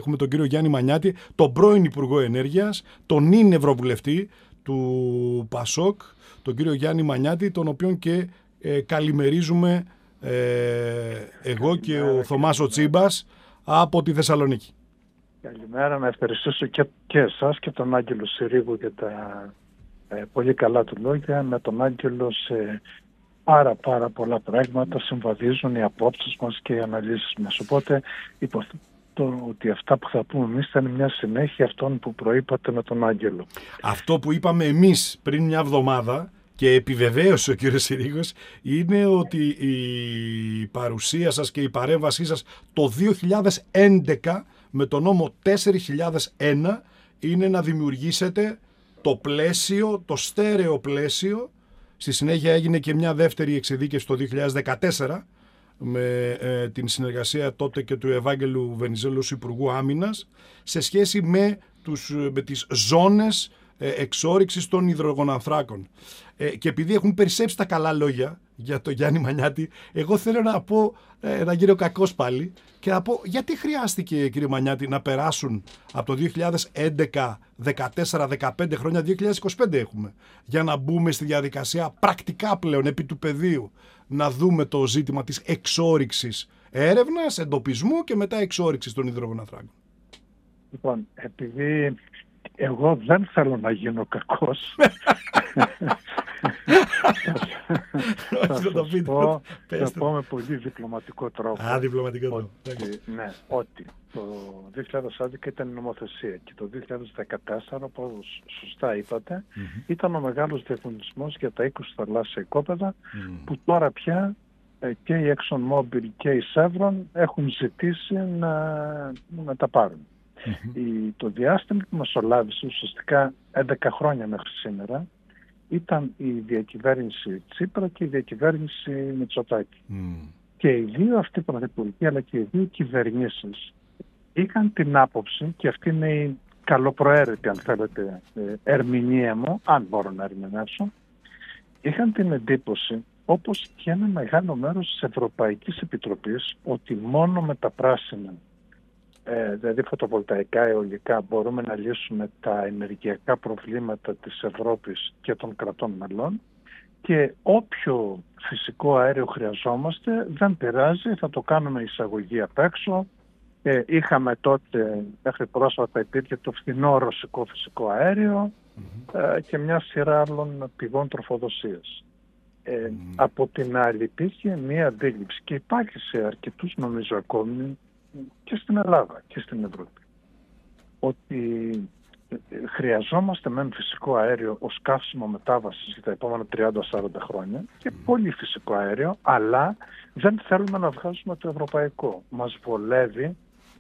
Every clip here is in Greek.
Έχουμε τον κύριο Γιάννη Μανιάτη, τον πρώην Υπουργό Ενέργειας, τον νυν Ευρωβουλευτή του ΠΑΣΟΚ, τον κύριο Γιάννη Μανιάτη, τον οποίον και καλημερίζουμε εγώ και ο Θωμάς ο Τσίμπας από τη Θεσσαλονίκη. Καλημέρα, να ευχαριστήσω και εσάς και τον Άγγελο Συρίγου για τα πολύ καλά του λόγια. Με τον Άγγελο σε πάρα πολλά πράγματα συμβαδίζουν οι απόψεις μας και οι αναλύσεις μας. Οπότε υποθέτω ότι αυτά που θα πούμε εμείς θα είναι μια συνέχεια αυτών που προείπατε με τον Άγγελο. Αυτό που είπαμε εμείς πριν μια εβδομάδα και επιβεβαίωσε ο κύριος Συρίγος είναι ότι η παρουσία σας και η παρέμβασή σας το 2011 με το νόμο 4001 είναι να δημιουργήσετε το πλαίσιο, το στέρεο πλαίσιο. Στη συνέχεια έγινε και μια δεύτερη εξειδίκευση το 2014 με την συνεργασία τότε και του Ευάγγελου Βενιζέλου Υπουργού Άμυνας σε σχέση με τις ζώνες εξόρυξης των υδρογονανθράκων. Και επειδή έχουν περισσέψει τα καλά λόγια για τον Γιάννη Μανιάτη, εγώ θέλω να πω, να γίνω κακός πάλι και να πω γιατί χρειάστηκε, κύριε Μανιάτη, να περάσουν από το 2011, 14, 15 χρόνια, 2025 έχουμε, για να μπούμε στη διαδικασία πρακτικά πλέον επί του πεδίου, να δούμε το ζήτημα της εξόρυξης, έρευνας, εντοπισμού και μετά εξόρυξης των υδρογονανθράκων. Λοιπόν, επειδή εγώ δεν θέλω να γίνω κακός, θα πω με πολύ διπλωματικό τρόπο. Διπλωματικό τρόπο. Ναι, ότι το 2011 ήταν η νομοθεσία και το 2014, όπως σωστά είπατε, ήταν ο μεγάλος διαγωνισμός για τα 20 θαλάσσια οικόπεδα, που τώρα πια και η ExxonMobil και η Chevron έχουν ζητήσει να τα πάρουν. Το διάστημα που μεσολάβησε ουσιαστικά 11 χρόνια μέχρι σήμερα ήταν η διακυβέρνηση Τσίπρα και η διακυβέρνηση Μητσοτάκη. Και οι δύο αυτοί πρωθυπουργοί αλλά και οι δύο κυβερνήσεις είχαν την άποψη, και αυτή είναι η καλοπροαίρετη αν θέλετε ερμηνεία μου, αν μπορώ να ερμηνεύσω, είχαν την εντύπωση, όπως και ένα μεγάλο μέρος της Ευρωπαϊκής Επιτροπής, ότι μόνο με τα πράσινα, δηλαδή φωτοβολταϊκά, αιωλικά, μπορούμε να λύσουμε τα ενεργειακά προβλήματα της Ευρώπης και των κρατών μελών, και όποιο φυσικό αέριο χρειαζόμαστε δεν πειράζει, θα το κάνουμε εισαγωγή απ' έξω. Είχαμε τότε, μέχρι πρόσφατα υπήρχε το φθηνό ρωσικό φυσικό αέριο και μια σειρά άλλων πηγών τροφοδοσίας. Από την άλλη υπήρχε μια αντίληψη, και υπάρχει σε αρκετούς νομίζω ακόμη και στην Ελλάδα και στην Ευρώπη, ότι χρειαζόμαστε μεν φυσικό αέριο ως καύσιμο μετάβασης για τα επόμενα 30-40 χρόνια και πολύ φυσικό αέριο, αλλά δεν θέλουμε να βγάζουμε το ευρωπαϊκό. Μας βολεύει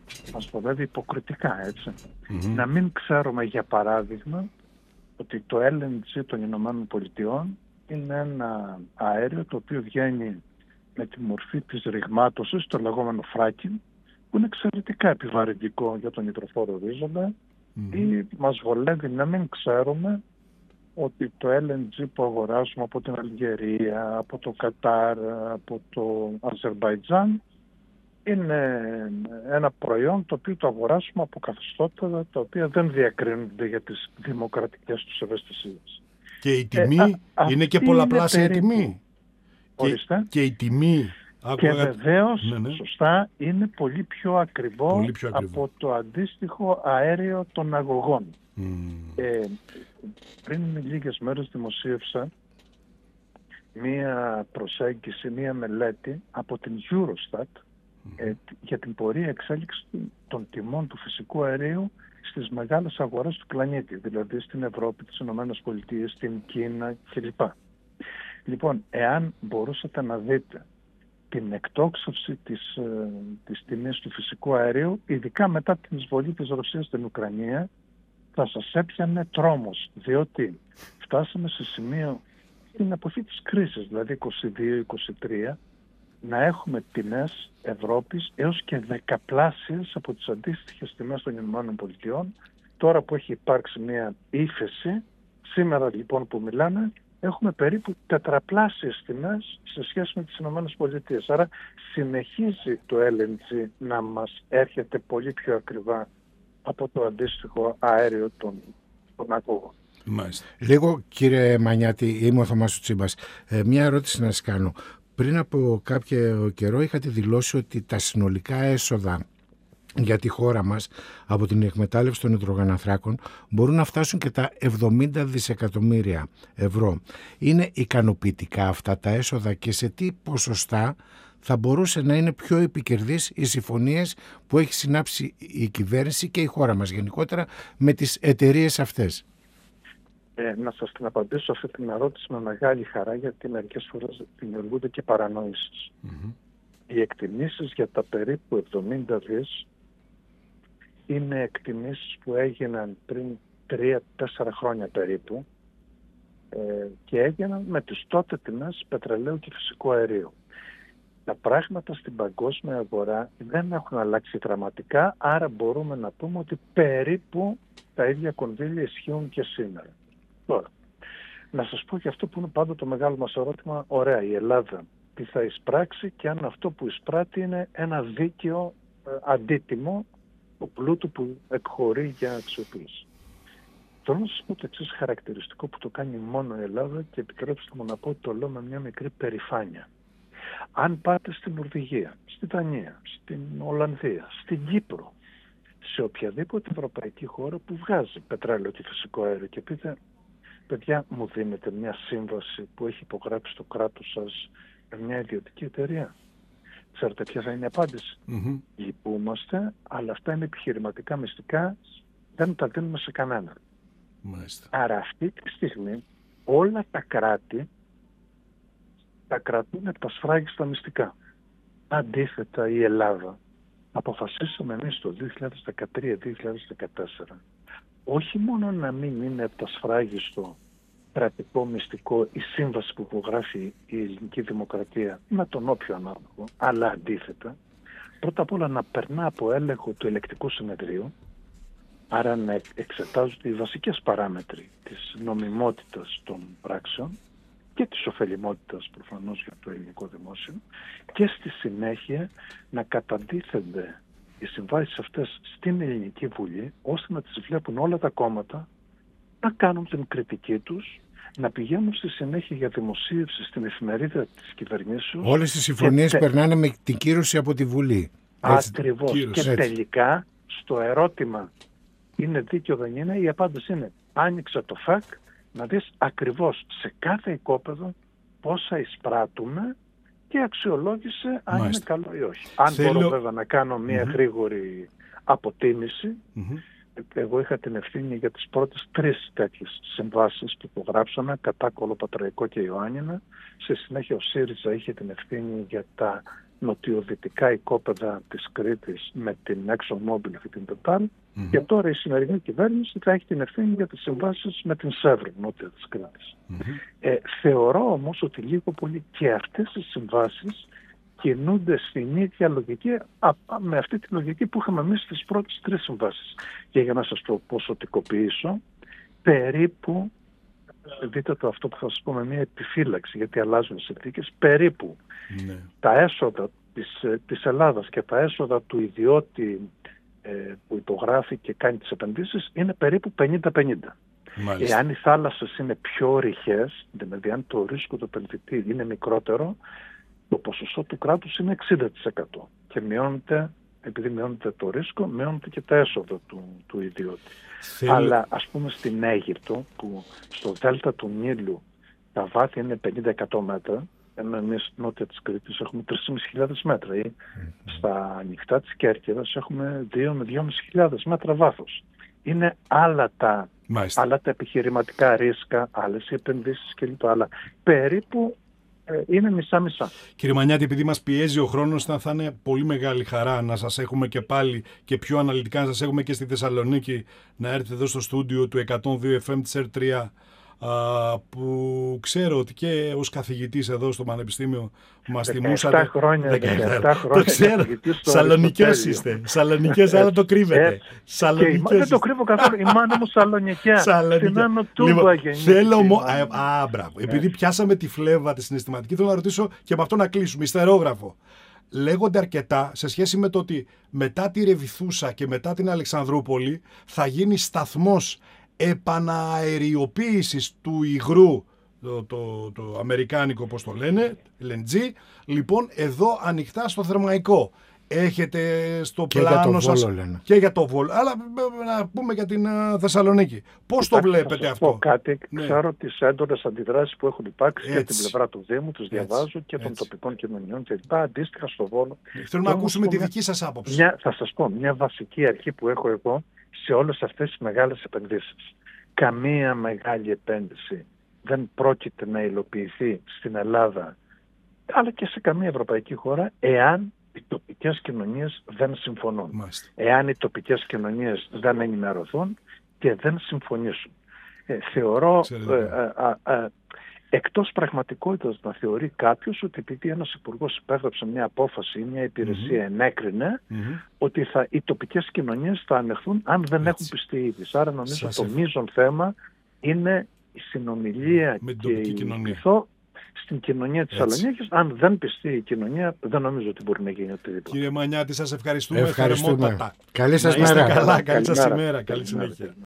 υποκριτικά, έτσι. Να μην ξέρουμε, για παράδειγμα, ότι το LNG των Ηνωμένων Πολιτειών είναι ένα αέριο το οποίο βγαίνει με τη μορφή της ρηγμάτωσης, το λεγόμενο fracking, που είναι εξαιρετικά επιβαρυντικό για τον υδροφόρο ορίζοντα, ή μας βολεύει να μην ξέρουμε ότι το LNG που αγοράζουμε από την Αλγερία, από το Κατάρ, από το Αζερμπαϊτζάν, είναι ένα προϊόν το οποίο το αγοράσουμε από καθεστώτα τα οποία δεν διακρίνονται για τις δημοκρατικές τους ευαισθησίες. Και η τιμή είναι και πολλαπλάσια η τιμή. Και η τιμή... Και βεβαίως, σωστά, είναι πολύ πιο ακριβό από το αντίστοιχο αέριο των αγωγών. Πριν λίγες μέρες δημοσίευσα μία προσέγγιση, μία μελέτη από την Eurostat για την πορεία εξέλιξη των τιμών του φυσικού αερίου στις μεγάλες αγορές του πλανήτη, δηλαδή στην Ευρώπη, τις Ηνωμένες Πολιτείες, στην Κίνα κλπ. Λοιπόν, εάν μπορούσατε να δείτε την εκτόξευση της τιμής του φυσικού αερίου, ειδικά μετά την εισβολή της Ρωσίας στην Ουκρανία, θα σας έπιανε τρόμος, διότι φτάσαμε σε σημείο στην εποχή της κρίσης, δηλαδή 22-23, να έχουμε τιμές Ευρώπης έως και δεκαπλάσιες από τις αντίστοιχες τιμές των Ηνωμένων Πολιτειών. Τώρα που έχει υπάρξει μια ύφεση, σήμερα λοιπόν που μιλάμε, έχουμε περίπου τετραπλάσιες τιμές σε σχέση με τις ΗΠΑ. Άρα συνεχίζει το LNG να μας έρχεται πολύ πιο ακριβά από το αντίστοιχο αέριο των αγωγών. Λίγο, κύριε Μανιάτη, είμαι ο Θωμάς Τσίμπας. Μια ερώτηση να σας κάνω. Πριν από κάποιο καιρό είχατε δηλώσει ότι τα συνολικά έσοδα για τη χώρα μας από την εκμετάλλευση των υδρογονανθράκων μπορούν να φτάσουν και τα 70 δισεκατομμύρια ευρώ. Είναι ικανοποιητικά αυτά τα έσοδα και σε τι ποσοστά θα μπορούσε να είναι πιο επικερδείς οι συμφωνίες που έχει συνάψει η κυβέρνηση και η χώρα μας γενικότερα με τις εταιρείες αυτές? Να σας την απαντήσω αυτή την ερώτηση με μεγάλη χαρά, γιατί μερικές φορές δημιουργούνται και παρανοήσεις. Οι εκτιμήσεις για τα περίπου 70 δις είναι εκτιμήσεις που έγιναν πριν 3-4 χρόνια περίπου και έγιναν με τις τότε τιμές πετρελαίου και φυσικού αερίου. Τα πράγματα στην παγκόσμια αγορά δεν έχουν αλλάξει δραματικά, άρα μπορούμε να πούμε ότι περίπου τα ίδια κονδύλια ισχύουν και σήμερα. Τώρα, να σας πω και αυτό που είναι πάντα το μεγάλο μας ερώτημα, ωραία, η Ελλάδα τι θα εισπράξει και αν αυτό που εισπράττει είναι ένα δίκαιο αντίτιμο του πλούτου που εκχωρεί για αξιοποίηση. Θέλω να σας πω το εξής χαρακτηριστικό που το κάνει μόνο η Ελλάδα και επιτρέψτε μου να πω ότι το λέω με μια μικρή περηφάνεια. Αν πάτε στην Νορβηγία, στη Δανία, στην Ολλανδία, στην Κύπρο, σε οποιαδήποτε ευρωπαϊκή χώρα που βγάζει πετρέλαιο και φυσικό αέριο και πείτε, παιδιά, μου δίνετε μια σύμβαση που έχει υπογράψει το κράτος σας με μια ιδιωτική εταιρεία? Ξέρετε ποια θα είναι η απάντηση? Λυπούμαστε, αλλά αυτά είναι επιχειρηματικά μυστικά, δεν τα δίνουμε σε κανέναν. Άρα αυτή τη στιγμή όλα τα κράτη τα κρατούν από τα σφράγιστα μυστικά. Αντίθετα η Ελλάδα αποφασίσαμε εμείς το 2013-2014 όχι μόνο να μην είναι από τα σφράγιστο κρατικό μυστικό η σύμβαση που υπογράφει η ελληνική δημοκρατία με τον όποιο ανάλογο, αλλά αντίθετα πρώτα απ' όλα να περνά από έλεγχο του ελεκτικού συνεδρίου, άρα να εξετάζονται οι βασικές παράμετροι της νομιμότητας των πράξεων και της ωφελιμότητας προφανώς για το ελληνικό δημόσιο, και στη συνέχεια να καταντίθενται οι συμβάσεις αυτές στην Ελληνική Βουλή, ώστε να τις βλέπουν όλα τα κόμματα, να κάνουν την κριτική τους, να πηγαίνουν στη συνέχεια για δημοσίευση στην εφημερίδα της κυβερνήσεως. Όλες οι συμφωνίες περνάνε με την κύρωση από τη Βουλή. Ακριβώς. Και τελικά στο ερώτημα είναι δίκαιο δεν είναι, η απάντηση είναι άνοιξε το ΦΑΚ να δεις ακριβώς σε κάθε οικόπεδο πόσα εισπράττουμε και αξιολόγησε αν είναι καλό ή όχι. Αν μπορώ βέβαια να κάνω μια γρήγορη αποτίμηση, εγώ είχα την ευθύνη για τις πρώτες 3 τέτοιες συμβάσεις που υπογράψαμε, Κατάκολο, Πατραϊκό και Ιωάννινα. Σε συνέχεια ο ΣΥΡΙΖΑ είχε την ευθύνη για τα νοτιοδυτικά οικόπεδα της Κρήτης με την ExxonMobil και την Total. Και τώρα η σημερινή κυβέρνηση θα έχει την ευθύνη για τις συμβάσεις με την Chevron, νότια της Κρήτης. Θεωρώ όμως ότι λίγο πολύ και αυτές οι συμβάσεις κινούνται στην ίδια λογική, με αυτή τη λογική που είχαμε εμείς στις πρώτες 3 συμβάσεις. Και για να σας το ποσοτικοποιήσω, περίπου, δείτε το αυτό που θα σας πω με μια επιφύλαξη, γιατί αλλάζουν οι συνθήκες, περίπου τα έσοδα της Ελλάδας και τα έσοδα του ιδιώτη που υπογράφει και κάνει τις επενδύσεις είναι περίπου 50-50. Εάν οι θάλασσες είναι πιο ρηχές, δηλαδή αν το ρίσκο του επενδυτή είναι μικρότερο, το ποσοστό του κράτους είναι 60% και μειώνεται, επειδή μειώνεται το ρίσκο, μειώνεται και τα έσοδα του ιδιώτη. Αλλά ας πούμε στην Αίγυπτο, που στο δέλτα του Νείλου τα βάθη είναι 50-100 μέτρα, ενώ εμείς νότια της Κρήτης έχουμε 3.500 μέτρα ή στα ανοιχτά της Κέρκυρας έχουμε 2 με 2.500 μέτρα βάθος. Είναι άλλα τα επιχειρηματικά ρίσκα, άλλες οι επενδύσεις κλπ. Αλλά περίπου είναι μισά-μισά. Κύριε Μανιάτη, επειδή μας πιέζει ο χρόνος, θα είναι πολύ μεγάλη χαρά να σας έχουμε και πάλι και πιο αναλυτικά, να σας έχουμε και στη Θεσσαλονίκη, να έρθετε εδώ στο στούντιο του 102 FM της R3 που ξέρω ότι και ως καθηγητής εδώ στο Πανεπιστήμιο μας θυμούσατε. 17 χρόνια. Το ξέρω. Σαλονικές είστε. Σαλονικές, αλλά το κρύβετε. Δεν το κρύβω καθόλου. Η μάνα μου Σαλονικιά. Στην Άνω Τούμπα γεννήθηκε. Θέλω μπράβο. Επειδή πιάσαμε τη φλέβα, τη συναισθηματική, θέλω να ρωτήσω και με αυτό να κλείσουμε. Ιστερόγραφο. Λέγονται αρκετά σε σχέση με το ότι μετά τη Ρεβιθούσα και μετά την Αλεξανδρούπολη θα γίνει σταθμός επανααεριοποίησης του υγρού, το αμερικάνικο όπως το λένε, LNG, λοιπόν εδώ ανοιχτά στο Θερμαϊκό. Έχετε στο και πλάνο σας λένε. Και για το Βόλο, αλλά να πούμε για την Θεσσαλονίκη. Πώς το βλέπετε αυτό? Πω κάτι, ξέρω τις έντονες αντιδράσεις που έχουν υπάρξει για την πλευρά του Δήμου, τους διαβάζω και των τοπικών κοινωνιών κλπ. Αντίστοιχα στο Βόλο. Θέλουμε να ακούσουμε τη δική σας άποψη. Θα σας πω, μια βασική αρχή που έχω εγώ σε όλες αυτές τις μεγάλες επενδύσεις. Καμία μεγάλη επένδυση δεν πρόκειται να υλοποιηθεί στην Ελλάδα, αλλά και σε καμία ευρωπαϊκή χώρα, εάν οι τοπικές κοινωνίες δεν συμφωνούν. Μάλιστα. Εάν οι τοπικές κοινωνίες δεν ενημερωθούν και δεν συμφωνήσουν. Θεωρώ εκτός πραγματικότητας να θεωρεί κάποιος ότι επειδή ένας υπουργός υπέγραψε μια απόφαση ή μια υπηρεσία ενέκρινε, ότι οι τοπικές κοινωνίες θα ανεχθούν αν δεν έχουν πιστεί ήδη. Άρα νομίζω το μείζον θέμα είναι η συνομιλία με την και τοπική η κοινωνία. Πειθό στην κοινωνία της Σαλονίκης. Αν δεν πιστεί η κοινωνία, δεν νομίζω ότι μπορεί να γίνει οτιδήποτε. Κύριε Μανιάτη, σας ευχαριστούμε. Ευχαριστούμε. Θερμότατα. Καλή σας Να είστε μέρα. καλά, καλή σας ημέρα, καλή συνέχεια.